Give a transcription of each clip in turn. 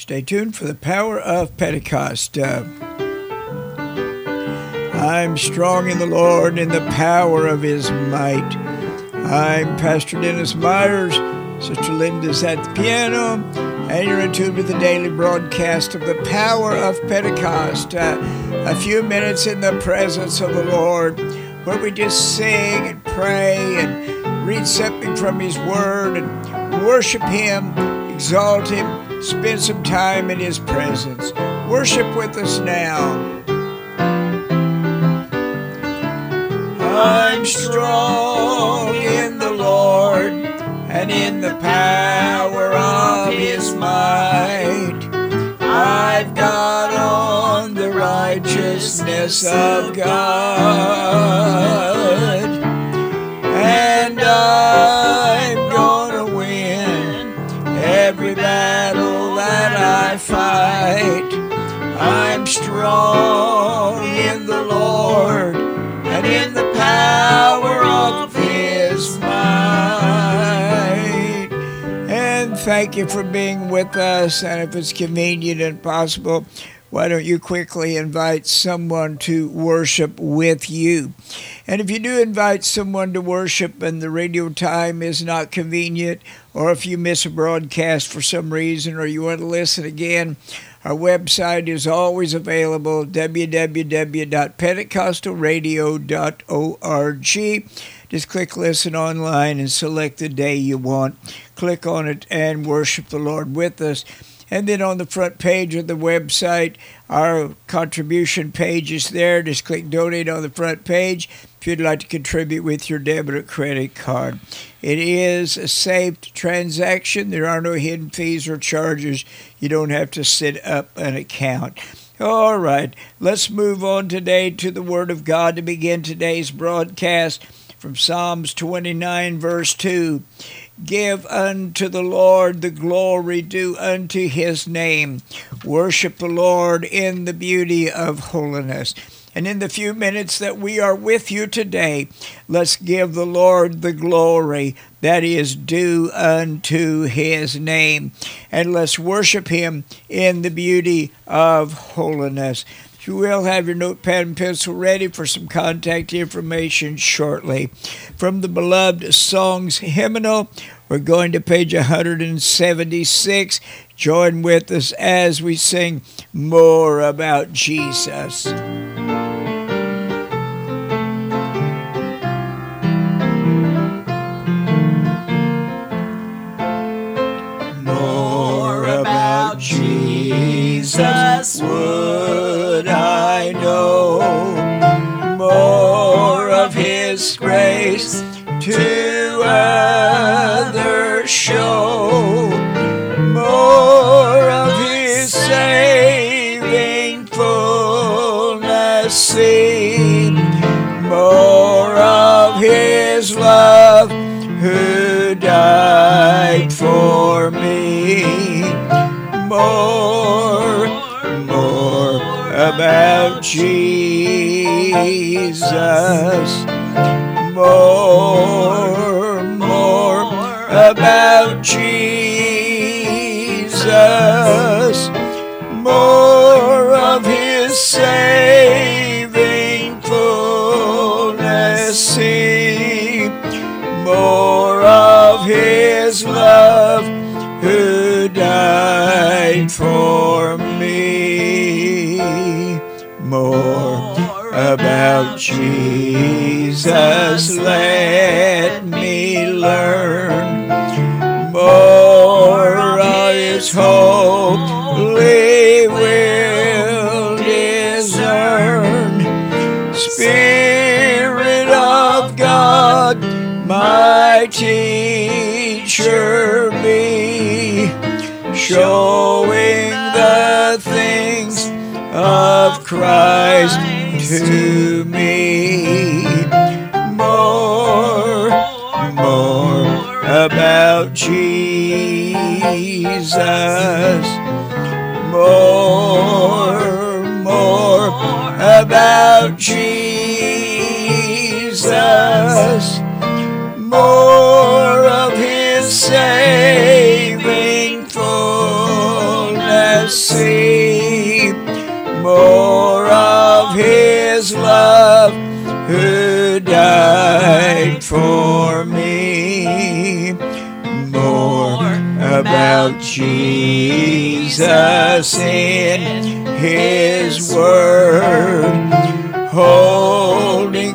Stay tuned for the power of Pentecost. I'm strong in the Lord in the power of his might. I'm Pastor Dennis Myers. Sister Linda's at the piano. And you're in tune with the daily broadcast of the power of Pentecost. A few minutes in the presence of the Lord where we just sing and pray and read something from his word and worship him, exalt him, spend some time in his presence. Worship with us now. I'm strong in the Lord and in the power of his might. I've got on the righteousness of God, and I'm gonna win every battle that I fight. I'm strong in the Lord and in the power of his might. And thank you for being with us. And if it's convenient and possible, why don't you quickly invite someone to worship with you? And if you do invite someone to worship and the radio time is not convenient, or if you miss a broadcast for some reason, or you want to listen again, our website is always available, www.pentecostalradio.org. Just click Listen Online and select the day you want. Click on it and worship the Lord with us. And then on the front page of the website, our contribution page is there. Just click Donate on the front page if you'd like to contribute with your debit or credit card. It is a safe transaction. There are no hidden fees or charges. You don't have to set up an account. All right, let's move on today to the Word of God to begin today's broadcast from Psalms 29, verse 2. Give unto the Lord the glory due unto his name. Worship the Lord in the beauty of holiness. And in the few minutes that we are with you today, let's give the Lord the glory that is due unto his name. And let's worship him in the beauty of holiness. If you will, have your notepad and pencil ready for some contact information shortly. From the Beloved Songs Hymnal, we're going to page 176. Join with us as we sing more about Jesus. More about Jesus would I know, more of his grace to others show, more of his saving fullness see, more of his love who died for me, more about Jesus, more about Jesus, more of his saving fullness see, more of his love who died for me, more about Jesus let me learn, more of his holy will discern, Spirit of God my teacher be, showing the things of Christ to me, more about Jesus, more about Jesus, more of his saving fullness see more of His love, who died for me. More about Jesus in His Word, holding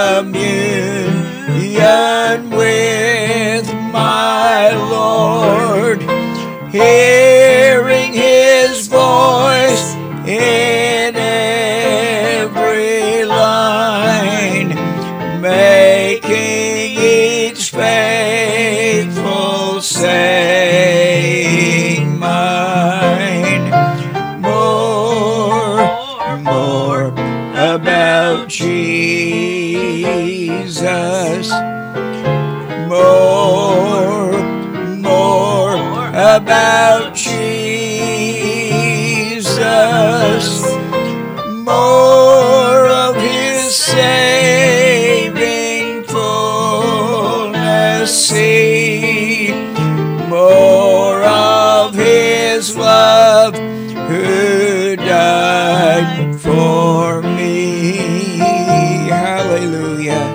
communion with my Lord, hearing His voice in every line, making each faithful saying mine. More about Jesus. More about Jesus. More of His saving fullness see. More of His love, who died for me. Hallelujah.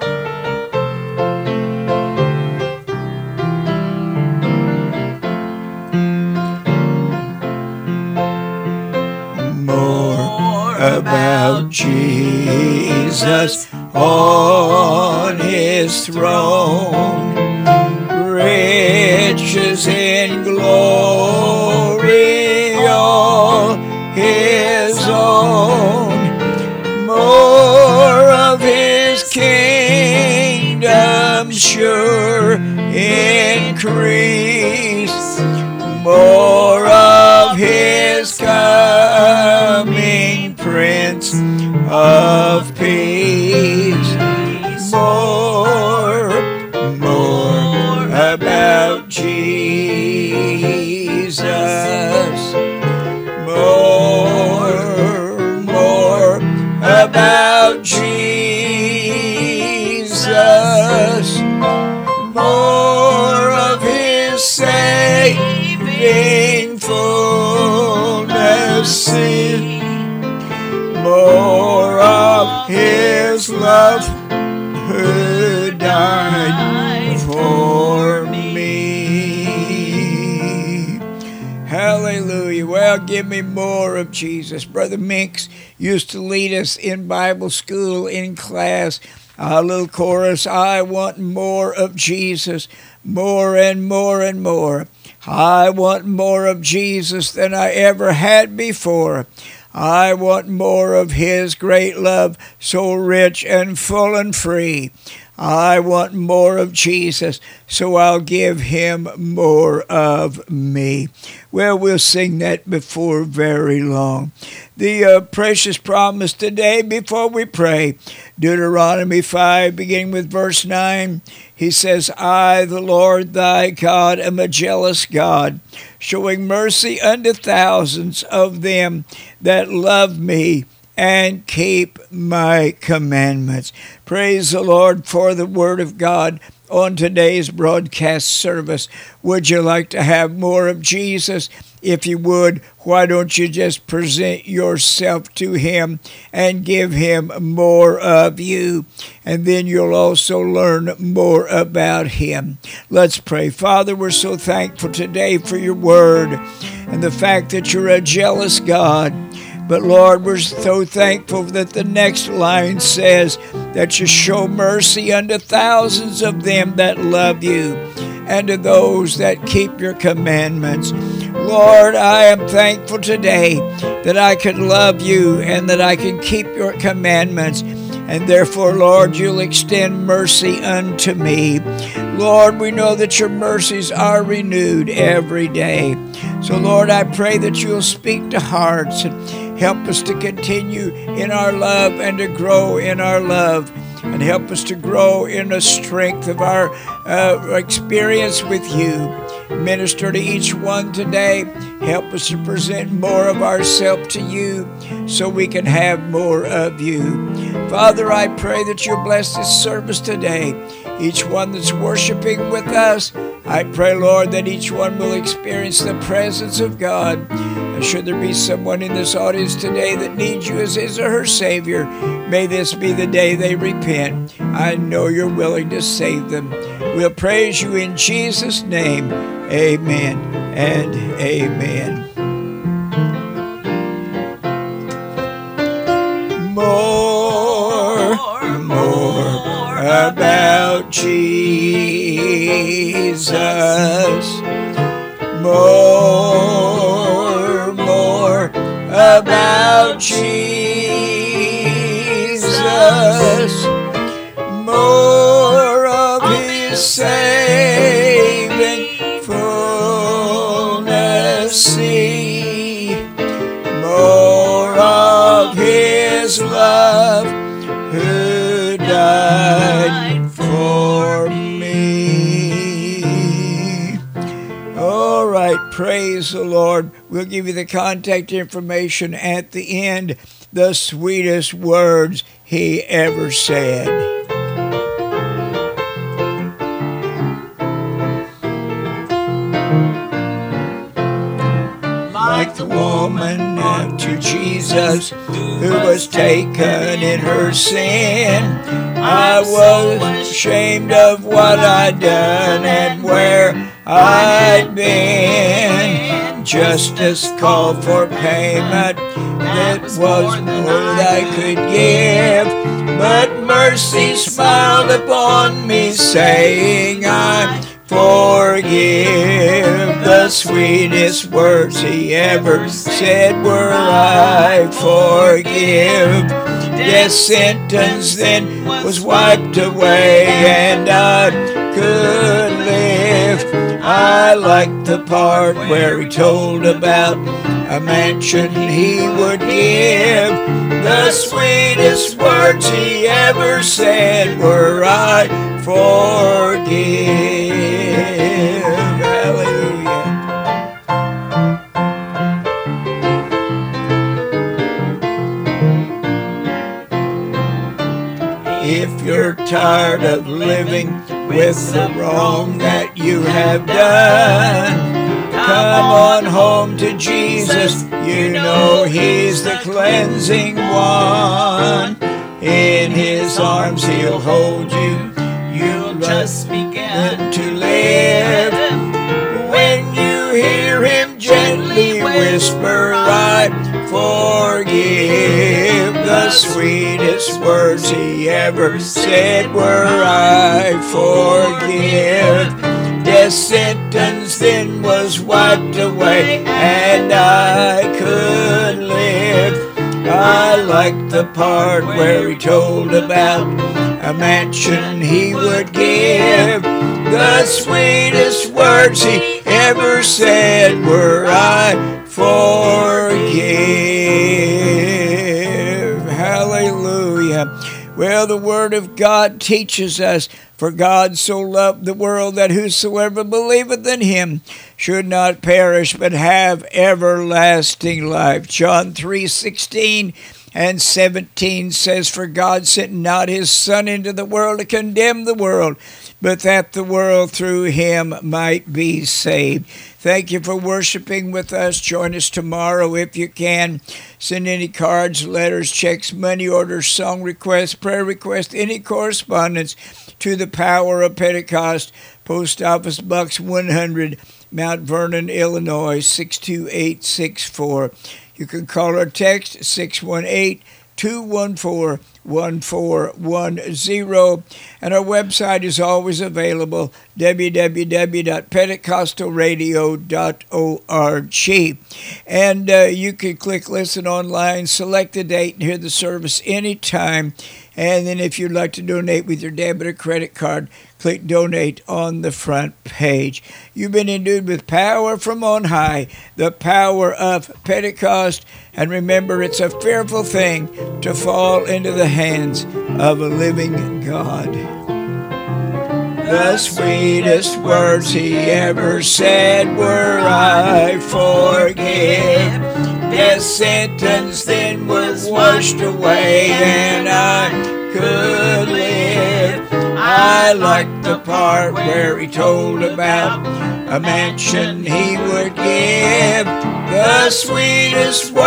About Jesus on His throne, riches in glory, all His own. More of His kingdom sure increase, more of His coming Prince of Peace. More about Jesus. More about Jesus. More of His saving fullness see. More of His love, who died for me. Hallelujah. Well, give me more of Jesus. Brother Minks used to lead us in Bible school in class. A little chorus, I want more of Jesus, more and more and more. I want more of Jesus than I ever had before. I want more of His great love, so rich and full and free. I want more of Jesus, so I'll give Him more of me. Well, we'll sing that before very long. The precious promise today before we pray, Deuteronomy 5, beginning with verse 9. He says, I, the Lord thy God, am a jealous God, showing mercy unto thousands of them that love me and keep my commandments. Praise the Lord for the Word of God on today's broadcast service. Would you like to have more of Jesus? If you would, why don't you just present yourself to Him and give Him more of you? And then you'll also learn more about Him. Let's pray. Father, we're so thankful today for your Word and the fact that you're a jealous God. But Lord, we're so thankful that the next line says that you show mercy unto thousands of them that love you and to those that keep your commandments. Lord, I am thankful today that I can love you and that I can keep your commandments. And therefore, Lord, you'll extend mercy unto me. Lord, we know that your mercies are renewed every day. So, Lord, I pray that you'll speak to hearts and help us to continue in our love and to grow in our love. And help us to grow in the strength of our experience with you. Minister to each one today. Help us to present more of ourselves to you so we can have more of you. Father, I pray that you'll bless this service today. each one that's worshiping with us. I pray, Lord, that each one will experience the presence of God. And should there be someone in this audience today that needs you as his or her Savior, may this be the day they repent. I know you're willing to save them. We'll praise you in Jesus' name. Amen and amen. More about Jesus. More about Jesus. More of his saving fullness see. More of his love who died for me. All right, praise the Lord. We'll give you the contact information at the end. The sweetest words he ever said. Like the woman to Jesus who was taken in her sin, I was ashamed of what I'd done and where I'd been. Justice called for payment that was more than I could give, but mercy smiled upon me, saying, I forgive. The sweetest words he ever said were, I forgive. Death's sentence then was wiped away, and I could live. I liked the part where he told about a mansion he would give. The sweetest words he ever said were, I forgive. Hallelujah. If you're tired of living with the wrong that you have done, come on home to Jesus. You know he's the cleansing one. In his arms he'll hold you. You'll just begin to live. When you hear him gently whisper, I forgive. The sweetest words he ever said were, I forgive. Death's sentence then was wiped away, and I could live. I liked the part where he told about a mansion he would give. The sweetest words he ever said were, I forgive. Hallelujah. Well, the Word of God teaches us, for God so loved the world that whosoever believeth in him should not perish but have everlasting life. John 3:16 and 17 says, for God sent not his Son into the world to condemn the world, but that the world through him might be saved. Thank you for worshiping with us. Join us tomorrow if you can. Send any cards, letters, checks, money orders, song requests, prayer requests, any correspondence to the Power of Pentecost, Post Office Box 100, Mount Vernon, Illinois, 62864. You can call or text 618-214-1410. And our website is always available, www.pentecostalradio.org. And you can click Listen Online, select the date, and hear the service anytime. And then if you'd like to donate with your debit or credit card, click Donate on the front page. You've been endued with power from on high, the power of Pentecost. And remember, it's a fearful thing to fall into the hands of a living God. The sweetest words he ever said were, I forgive. Death's sentence then was washed away, and I could live. I I liked the part where he told about a mansion he would give, the sweetest